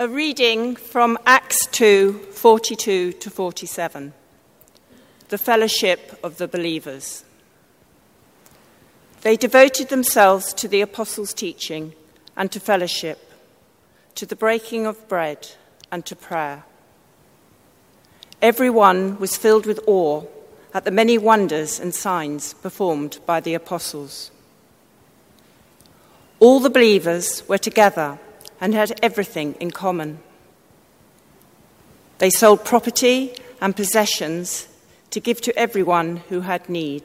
A reading from Acts 2, 42 to 47. The fellowship of the believers. They devoted themselves to the apostles' teaching and to fellowship, to the breaking of bread and to prayer. Everyone was filled with awe at the many wonders and signs performed by the apostles. All the believers were together and had everything in common. They sold property and possessions to give to everyone who had need.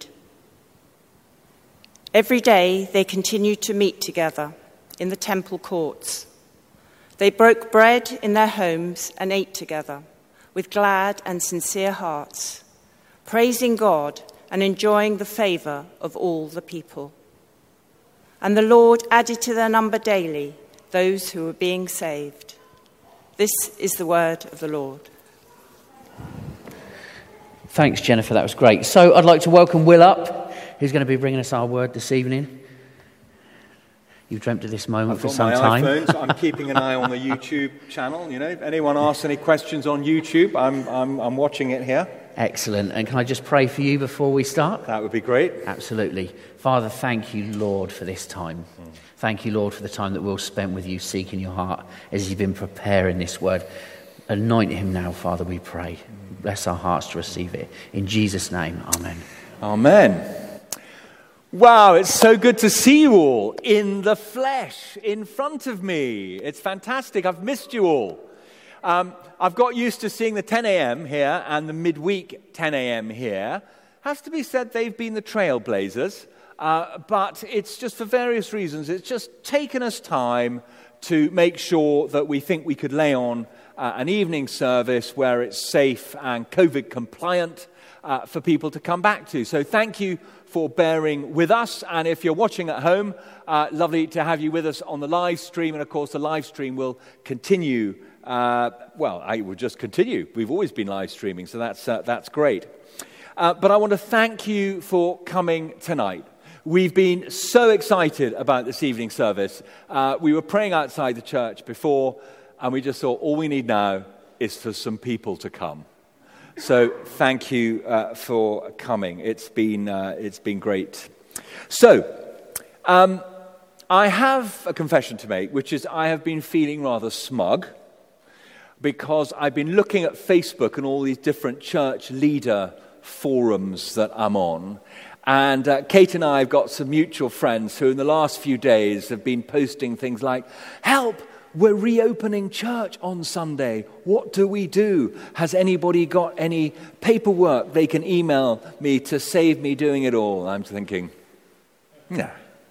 Every day they continued to meet together in the temple courts. They broke bread in their homes and ate together with glad and sincere hearts, praising God and enjoying the favor of all the people. And the Lord added to their number daily those who were being saved. This is the word of the Lord. Thanks, Jennifer. That was great. So I'd like to welcome Will up, who's going to be bringing us our word this evening. You've dreamt of this moment for some time. I've got my iPhone, so I'm keeping an eye on the YouTube channel. You know, if anyone asks any questions on YouTube, I'm watching it here. Excellent. And can I just pray for you before we start? That would be great. Absolutely. Father, thank you, Lord, for this time. Thank you, Lord, for the time that we'll spend with you, seeking your heart as you've been preparing this word. Anoint him now, Father, we pray. Bless our hearts to receive it. In Jesus' name, amen. Amen. Wow, it's so good to see you all in the flesh, in front of me. It's fantastic. I've missed you all. I've got used to seeing the 10 a.m. here and the midweek 10 a.m. here. Has to be said, they've been the trailblazers. But it's just for various reasons. It's just taken us time to make sure that we think we could lay on an evening service where it's safe and COVID compliant for people to come back to. So thank you for bearing with us. And if you're watching at home, lovely to have you with us on the live stream. And of course, the live stream will continue. I will just continue. We've always been live streaming, so that's great. But I want to thank you for coming tonight. We've been so excited about this evening service. We were praying outside the church before, and we just thought all we need now is for some people to come. So thank you for coming. It's been great. So I have a confession to make, which is I have been feeling rather smug because I've been looking at Facebook and all these different church leader forums that I'm on. And Kate and I have got some mutual friends who in the last few days have been posting things like, help, we're reopening church on Sunday. What do we do? Has anybody got any paperwork they can email me to save me doing it all? I'm thinking, no.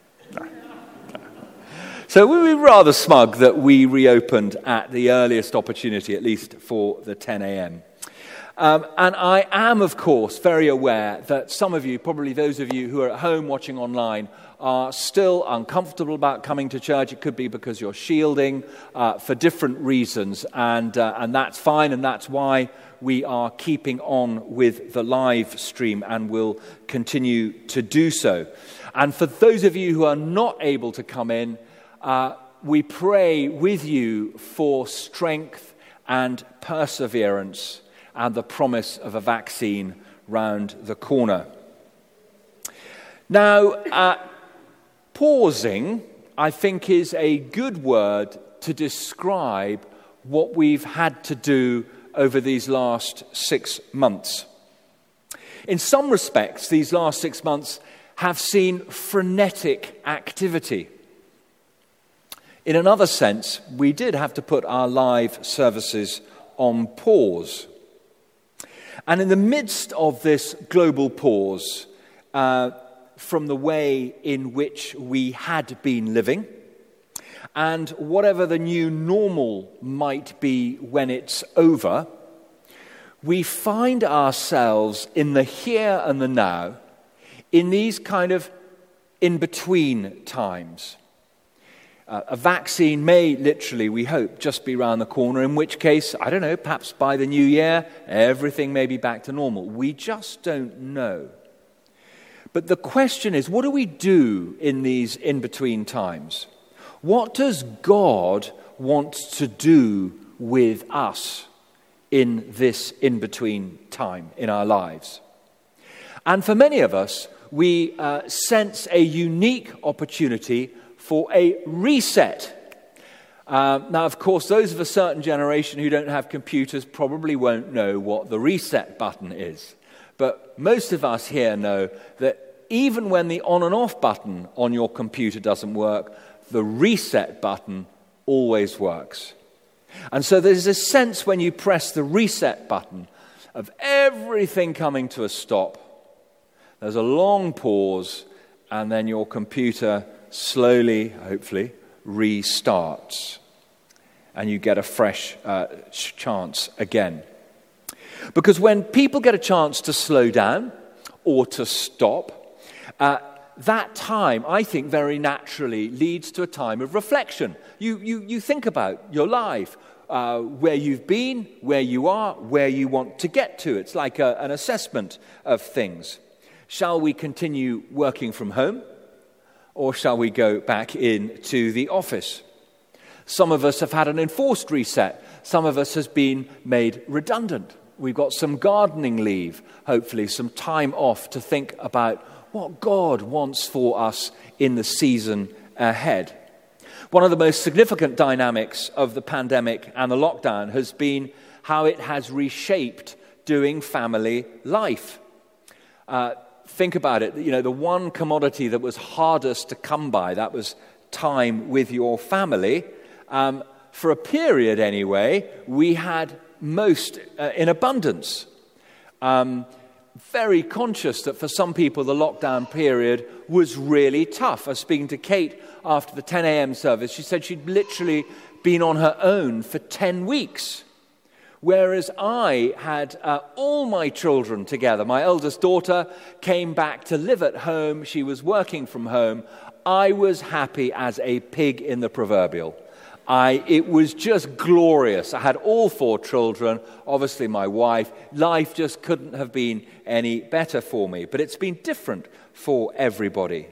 So we were rather smug that we reopened at the earliest opportunity, at least for the 10 a.m. And I am, of course, very aware that some of you, probably those of you who are at home watching online, are still uncomfortable about coming to church. It could be because you're shielding for different reasons, and that's fine, and that's why we are keeping on with the live stream and will continue to do so. And for those of you who are not able to come in, we pray with you for strength and perseverance and the promise of a vaccine round the corner. Now, pausing, I think, is a good word to describe what we've had to do over these last 6 months. In some respects, these last 6 months have seen frenetic activity. In another sense, we did have to put our live services on pause. And in the midst of this global pause, from the way in which we had been living, and whatever the new normal might be when it's over, we find ourselves in the here and the now, in these kind of in-between times. A vaccine may literally, we hope, just be around the corner, in which case, I don't know, perhaps by the new year, everything may be back to normal. We just don't know. But the question is, what do we do in these in-between times? What does God wants to do with us in this in-between time in our lives. And for many of us, we sense a unique opportunity for a reset. Now, of course, those of a certain generation who don't have computers probably won't know what the reset button is. But most of us here know that even when the on and off button on your computer doesn't work, the reset button always works. And so there's a sense when you press the reset button of everything coming to a stop. There's a long pause, and then your computer slowly, hopefully, restarts. And you get a fresh chance again. Because when people get a chance to slow down or to stop, that time, I think, very naturally leads to a time of reflection. You think about your life, where you've been, where you are, where you want to get to. It's like an assessment of things. Shall we continue working from home, or shall we go back into the office? Some of us have had an enforced reset. Some of us has been made redundant. We've got some gardening leave, hopefully some time off to think about what God wants for us in the season ahead. One of the most significant dynamics of the pandemic and the lockdown has been how it has reshaped doing family life. Think about it, the one commodity that was hardest to come by, that was time with your family. For a period anyway, we had most in abundance. Very conscious that for some people the lockdown period was really tough. I was speaking to Kate after the 10 a.m. service. She said she'd literally been on her own for 10 weeks. Whereas I had all my children together. My eldest daughter came back to live at home. She was working from home. I was happy as a pig in the proverbial. It was just glorious. I had all 4 children, obviously my wife. Life just couldn't have been any better for me. But it's been different for everybody.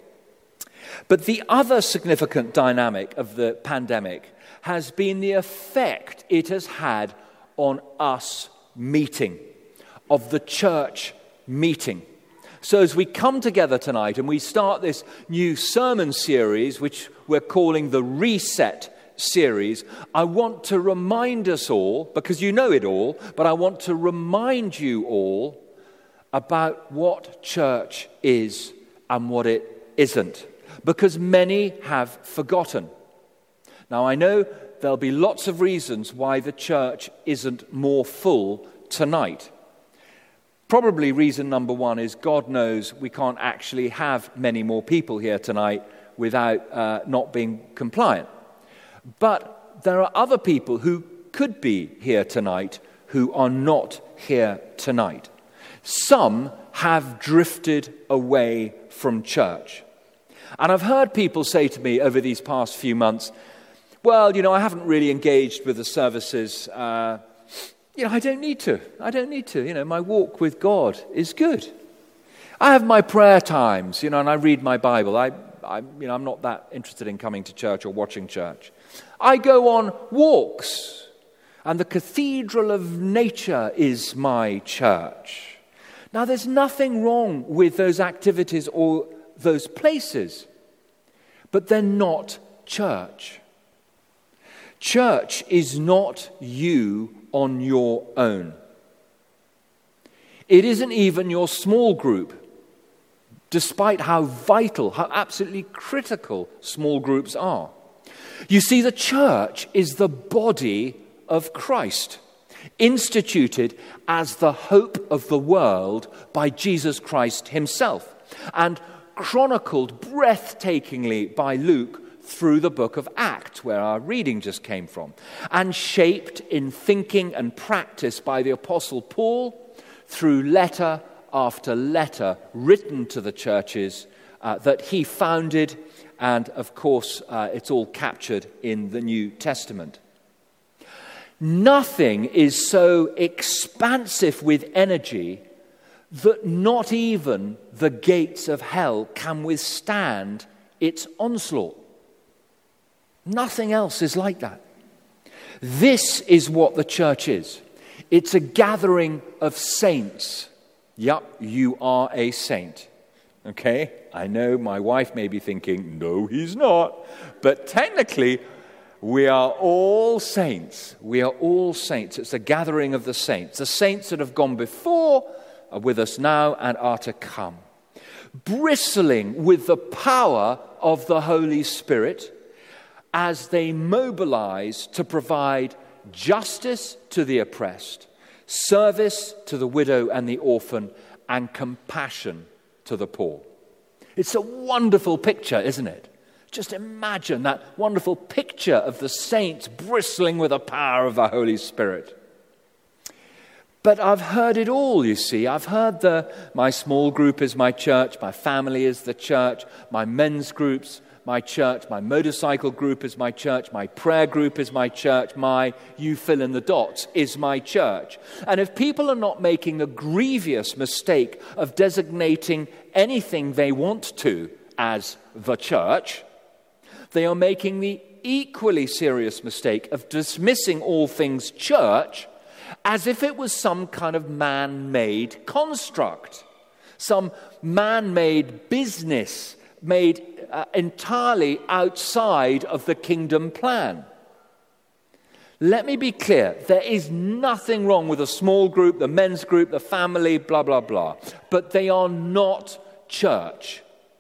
But the other significant dynamic of the pandemic has been the effect it has had on us meeting, of the church meeting. So as we come together tonight and we start this new sermon series, which we're calling the Reset series, I want to remind us all, because you know it all, but I want to remind you all about what church is and what it isn't, because many have forgotten. Now, I know there'll be lots of reasons why the church isn't more full tonight. Probably reason number one is God knows we can't actually have many more people here tonight without not being compliant. But there are other people who could be here tonight who are not here tonight. Some have drifted away from church. And I've heard people say to me over these past few months, well, I haven't really engaged with the services. I don't need to. My walk with God is good. I have my prayer times, and I read my Bible. I'm not that interested in coming to church or watching church. I go on walks, and the cathedral of nature is my church. Now, there's nothing wrong with those activities or those places, but they're not church. Church is not you on your own. It isn't even your small group, despite how vital, how absolutely critical small groups are. You see, the church is the body of Christ, instituted as the hope of the world by Jesus Christ himself, and chronicled breathtakingly by Luke through the book of Acts, where our reading just came from, and shaped in thinking and practice by the Apostle Paul through letter after letter written to the churches that he founded, and of course it's all captured in the New Testament. Nothing is so expansive with energy that not even the gates of hell can withstand its onslaught. Nothing else is like that. This is what the church is. It's a gathering of saints. Yup, you are a saint. Okay? I know my wife may be thinking, no, he's not. But technically, we are all saints. We are all saints. It's a gathering of the saints. The saints that have gone before are with us now and are to come. Bristling with the power of the Holy Spirit as they mobilize to provide justice to the oppressed, service to the widow and the orphan, and compassion to the poor. It's a wonderful picture, isn't it? Just imagine that wonderful picture of the saints bristling with the power of the Holy Spirit. But I've heard it all, you see. I've heard my small group is my church, my family is the church, my men's groups, my church, my motorcycle group is my church, my prayer group is my church, my you fill in the dots is my church. And if people are not making a grievous mistake of designating anything they want to as the church, they are making the equally serious mistake of dismissing all things church as if it was some kind of man-made construct, some man-made business made entirely outside of the kingdom plan. Let me be clear, there is nothing wrong with a small group, the men's group, the family, blah, blah, blah. But they are not church.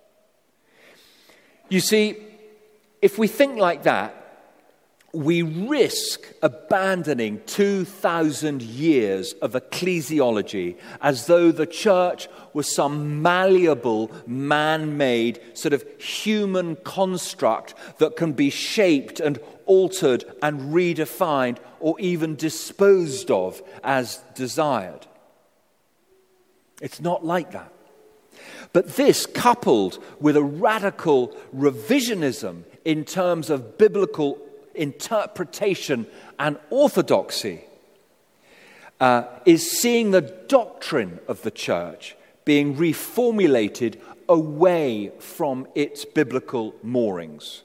You see, if we think like that, we risk abandoning 2,000 years of ecclesiology as though the church was some malleable, man-made, sort of human construct that can be shaped and altered and redefined or even disposed of as desired. It's not like that. But this, coupled with a radical revisionism in terms of biblical interpretation and orthodoxy, is seeing the doctrine of the church being reformulated away from its biblical moorings.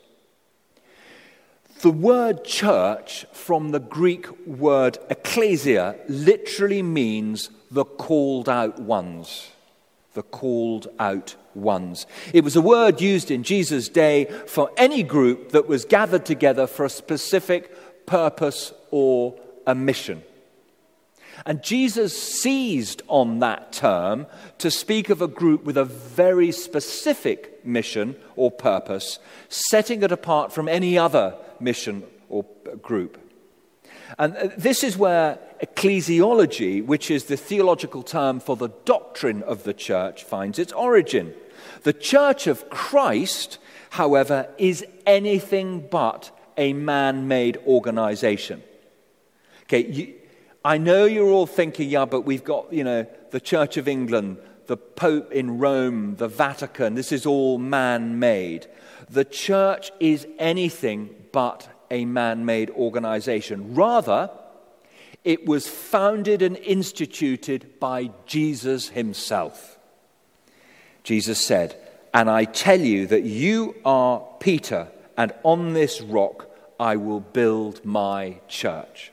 The word church from the Greek word ecclesia literally means the called out ones. The called out ones. It was a word used in Jesus' day for any group that was gathered together for a specific purpose or a mission. And Jesus seized on that term to speak of a group with a very specific mission or purpose, setting it apart from any other mission or group. And this is where ecclesiology, which is the theological term for the doctrine of the church, finds its origin. The Church of Christ, however, is anything but a man-made organization. Okay, I know you're all thinking, yeah, but we've got, the Church of England, the Pope in Rome, the Vatican, this is all man-made. The church is anything but a man-made organization. Rather, it was founded and instituted by Jesus himself. Jesus said, "And I tell you that you are Peter, and on this rock I will build my church."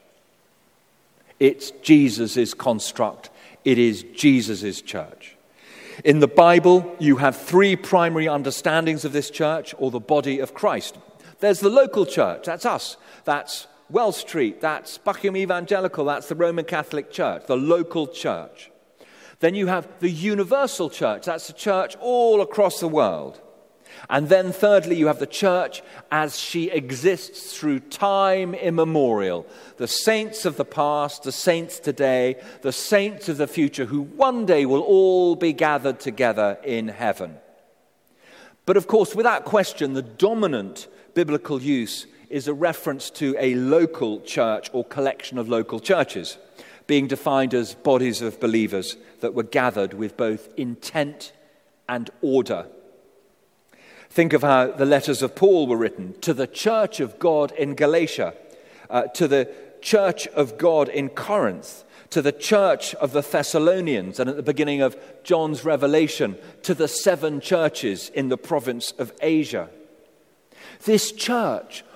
It's Jesus' construct. It is Jesus' church. In the Bible, you have three primary understandings of this church, or the body of Christ. There's the local church, that's us. That's Wells Street, that's Buckingham Evangelical, that's the Roman Catholic Church, the local church. Then you have the universal church, that's the church all across the world. And then thirdly, you have the church as she exists through time immemorial. The saints of the past, the saints today, the saints of the future, who one day will all be gathered together in heaven. But of course, without question, the dominant biblical use is a reference to a local church or collection of local churches, being defined as bodies of believers that were gathered with both intent and order. Think of how the letters of Paul were written to the church of God in Galatia, to the church of God in Corinth, to the church of the Thessalonians, and at the beginning of John's Revelation, to the 7 churches in the province of Asia. This church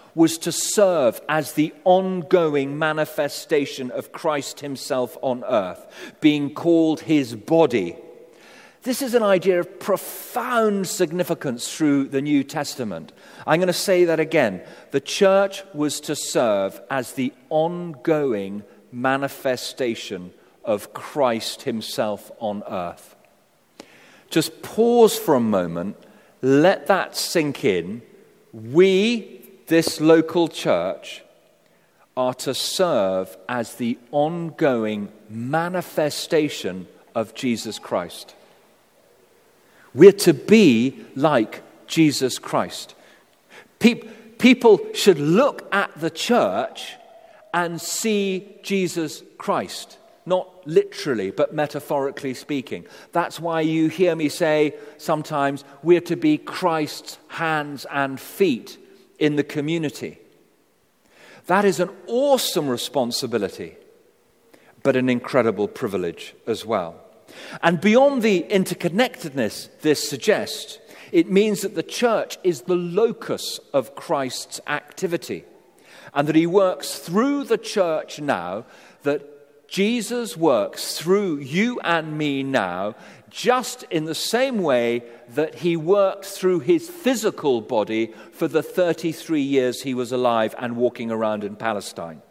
was to serve as the ongoing manifestation of Christ himself on earth, being called his body. This is an idea of profound significance through the New Testament. I'm going to say that again. The church was to serve as the ongoing manifestation of Christ himself on earth. Just pause for a moment, let that sink in. We, this local church, are to serve as the ongoing manifestation of Jesus Christ. We're to be like Jesus Christ. People should look at the church and see Jesus Christ. Not literally, but metaphorically speaking. That's why you hear me say sometimes we're to be Christ's hands and feet in the community. That is an awesome responsibility, but an incredible privilege as well. And beyond the interconnectedness this suggests, it means that the church is the locus of Christ's activity, and that he works through the church now, that Jesus works through you and me now, just in the same way that he worked through his physical body for the 33 years he was alive and walking around in Palestine.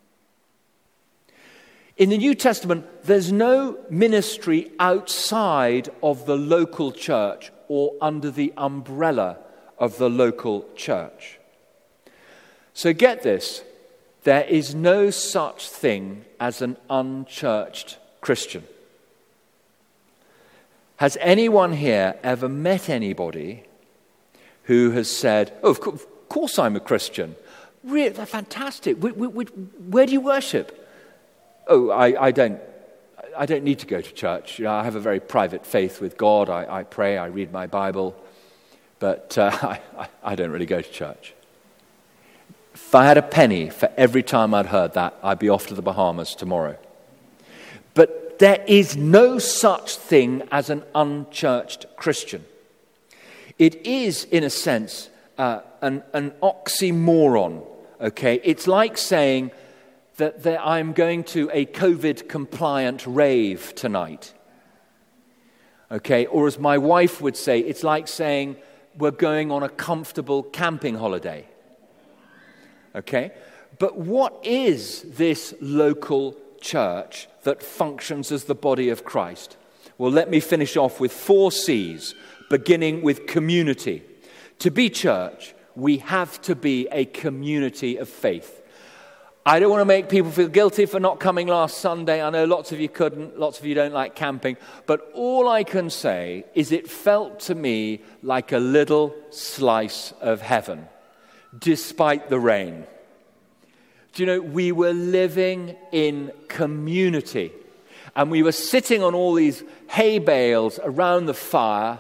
In the New Testament, there's no ministry outside of the local church or under the umbrella of the local church. So get this. There is no such thing as an unchurched Christian. Has anyone here ever met anybody who has said, "Oh, of course I'm a Christian. Really, that's fantastic. Where do you worship?" "Oh, I don't need to go to church. You know, I have a very private faith with God. I pray, I read my Bible, but I don't really go to church." If I had a penny for every time I'd heard that, I'd be off to the Bahamas tomorrow. But there is no such thing as an unchurched Christian. It is, in a sense, an oxymoron, okay? It's like saying that I'm going to a COVID-compliant rave tonight, okay? Or as my wife would say, it's like saying we're going on a comfortable camping holiday. Okay? But what is this local church that functions as the body of Christ? Well, let me finish off with 4 C's, beginning with community. To be church, we have to be a community of faith. I don't want to make people feel guilty for not coming last Sunday. I know lots of you couldn't, lots of you don't like camping. But all I can say is it felt to me like a little slice of heaven, despite the rain. Do you know, we were living in community, and we were sitting on all these hay bales around the fire,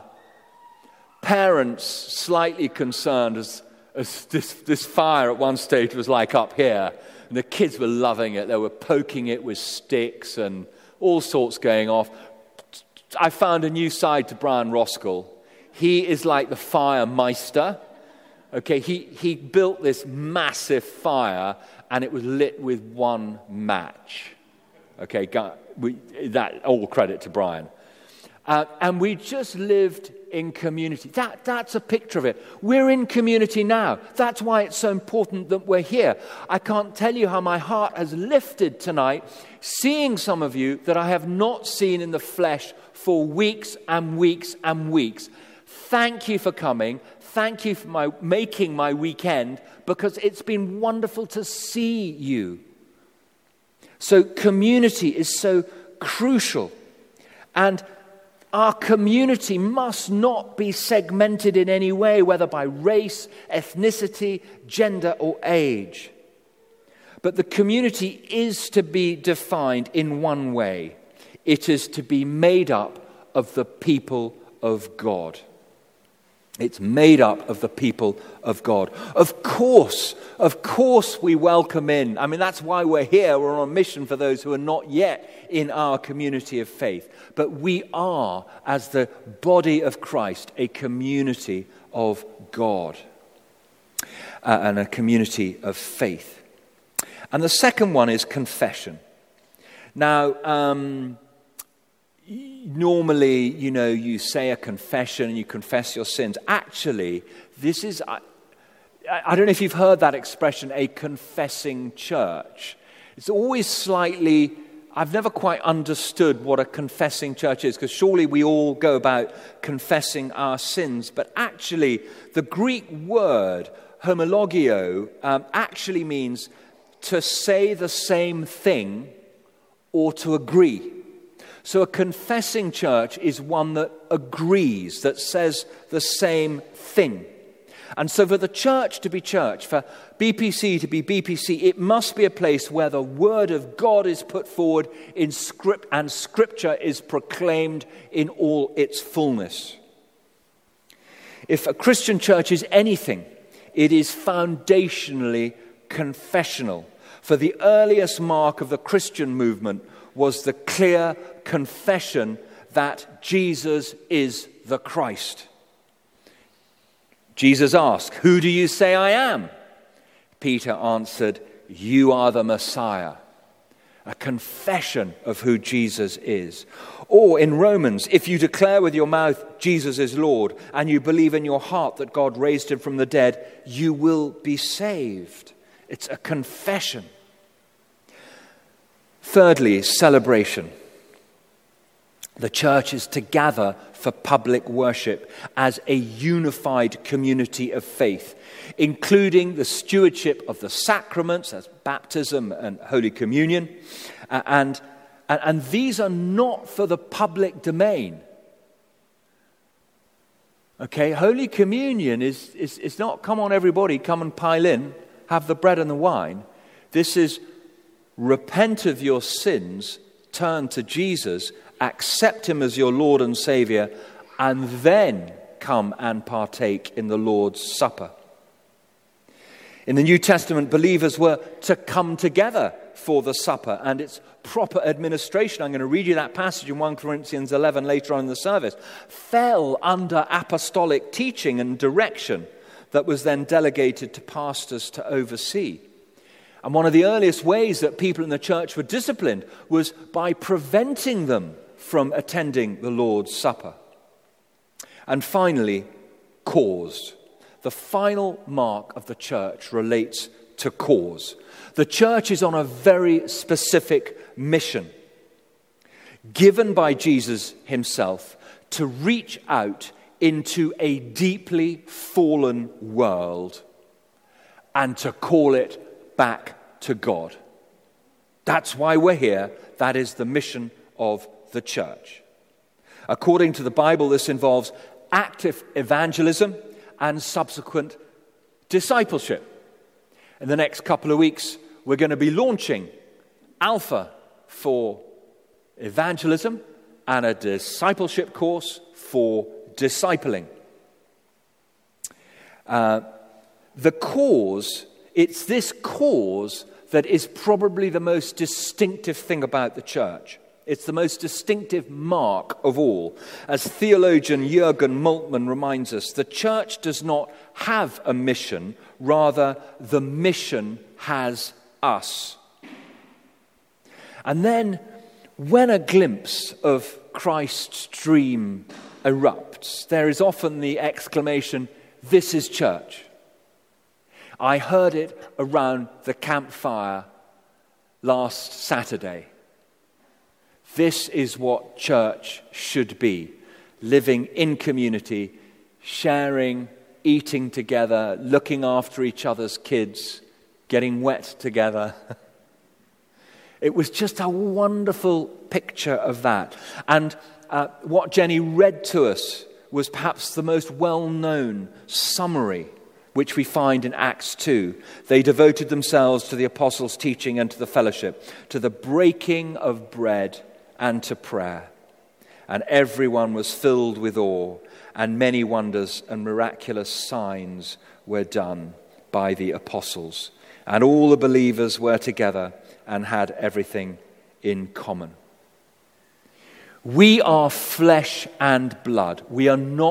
parents slightly concerned as this fire at one stage was like up here, and the kids were loving it. They were poking it with sticks and all sorts going off. I found a new side to Brian Roskell. He is like the fire meister. Okay, he built this massive fire, and it was lit with one match. Okay, that all credit to Brian. And we just lived in community. That's a picture of it. We're in community now. That's why it's so important that we're here. I can't tell you how my heart has lifted tonight, seeing some of you that I have not seen in the flesh for weeks and weeks and weeks. Thank you for coming. Thank you for making my weekend, because it's been wonderful to see you. So community is so crucial. And our community must not be segmented in any way, whether by race, ethnicity, gender, or age. But the community is to be defined in one way. It is to be made up of the people of God. It's made up of the people of God. Of course we welcome in. I mean, that's why we're here. We're on a mission for those who are not yet in our community of faith. But we are, as the body of Christ, a community of God. and a community of faith. And the second one is confession. Now, normally, you say a confession and you confess your sins. Actually, this is, I don't know if you've heard that expression, a confessing church. It's always slightly, I've never quite understood what a confessing church is, because surely we all go about confessing our sins. But actually, the Greek word homologio actually means to say the same thing or to agree. So a confessing church is one that agrees, that says the same thing. And so for the church to be church, for BPC to be BPC, it must be a place where the word of God is put forward in script and scripture is proclaimed in all its fullness. If a Christian church is anything, it is foundationally confessional. For the earliest mark of the Christian movement was the clear confession that Jesus is the Christ. Jesus asked, "Who do you say I am?" Peter answered, "You are the Messiah." A confession of who Jesus is. Or in Romans, if you declare with your mouth Jesus is Lord and you believe in your heart that God raised him from the dead, you will be saved. It's a confession. Thirdly, celebration. The church is to gather for public worship as a unified community of faith, including the stewardship of the sacraments, as baptism and Holy Communion. And these are not for the public domain. Okay, Holy Communion is not, come on everybody, come and pile in, have the bread and the wine. This is repent of your sins, turn to Jesus, accept him as your Lord and Savior, and then come and partake in the Lord's Supper. In the New Testament, believers were to come together for the supper and its proper administration. I'm going to read you that passage in 1 Corinthians 11 later on in the service. Fell under apostolic teaching and direction that was then delegated to pastors to oversee. And one of the earliest ways that people in the church were disciplined was by preventing them from attending the Lord's Supper. And finally, cause. The final mark of the church relates to cause. The church is on a very specific mission, given by Jesus himself, to reach out into a deeply fallen world and to call it back to God. That's why we're here. That is the mission of the church. According to the Bible, this involves active evangelism and subsequent discipleship. In the next couple of weeks, we're going to be launching Alpha for evangelism and a discipleship course for discipling. The cause, it's this cause that is probably the most distinctive thing about the church. It's the most distinctive mark of all. As theologian Jürgen Moltmann reminds us, the church does not have a mission, rather the mission has us. And then when a glimpse of Christ's dream erupts, there is often the exclamation, "This is church." I heard it around the campfire last Saturday. This is what church should be. Living in community, sharing, eating together, looking after each other's kids, getting wet together. It was just a wonderful picture of that. And what Jenny read to us was perhaps the most well-known summary which we find in Acts 2. They devoted themselves to the apostles' teaching and to the fellowship, to the breaking of bread and to prayer. And everyone was filled with awe, and many wonders and miraculous signs were done by the apostles. And all the believers were together and had everything in common. We are flesh and blood. We are not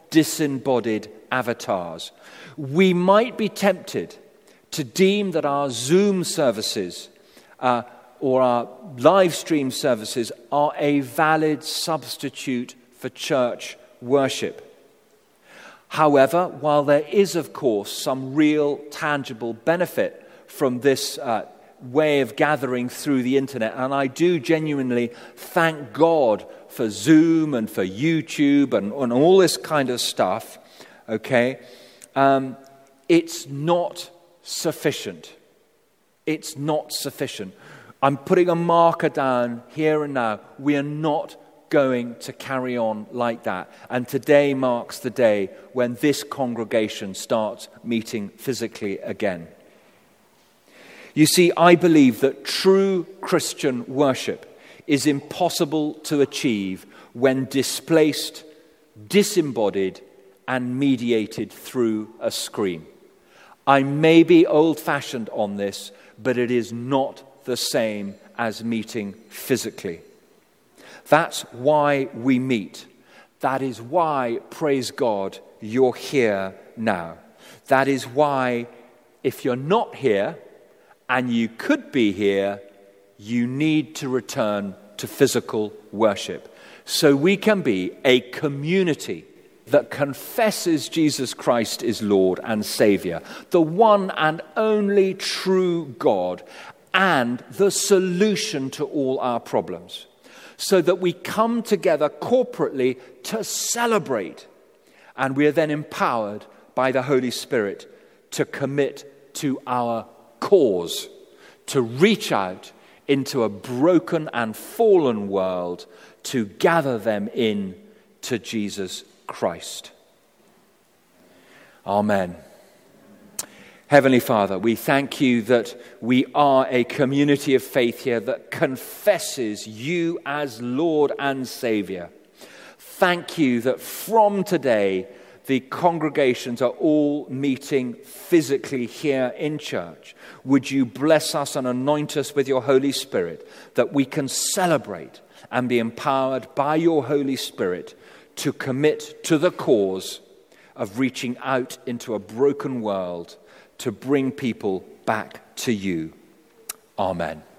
disembodied avatars. We might be tempted to deem that our Zoom services or our live stream services are a valid substitute for church worship. However, while there is, of course, some real tangible benefit from this way of gathering through the internet, and I do genuinely thank God for Zoom and for YouTube and all this kind of stuff, okay, it's not sufficient. It's not sufficient. I'm putting a marker down here and now. We are not going to carry on like that. And today marks the day when this congregation starts meeting physically again. You see, I believe that true Christian worship is impossible to achieve when displaced, disembodied, and mediated through a screen. I may be old-fashioned on this, but it is not the same as meeting physically. That's why we meet. That is why, praise God, you're here now. That is why, if you're not here, and you could be here, you need to return to physical worship. So we can be a community that confesses Jesus Christ is Lord and Savior, the one and only true God, and the solution to all our problems. So that we come together corporately to celebrate, and we are then empowered by the Holy Spirit to commit to our cause, to reach out into a broken and fallen world to gather them in to Jesus Christ. Amen. Heavenly Father, we thank you that we are a community of faith here that confesses you as Lord and Savior. Thank you that from today the congregations are all meeting physically here in church. Would you bless us and anoint us with your Holy Spirit that we can celebrate and be empowered by your Holy Spirit to commit to the cause of reaching out into a broken world to bring people back to you. Amen.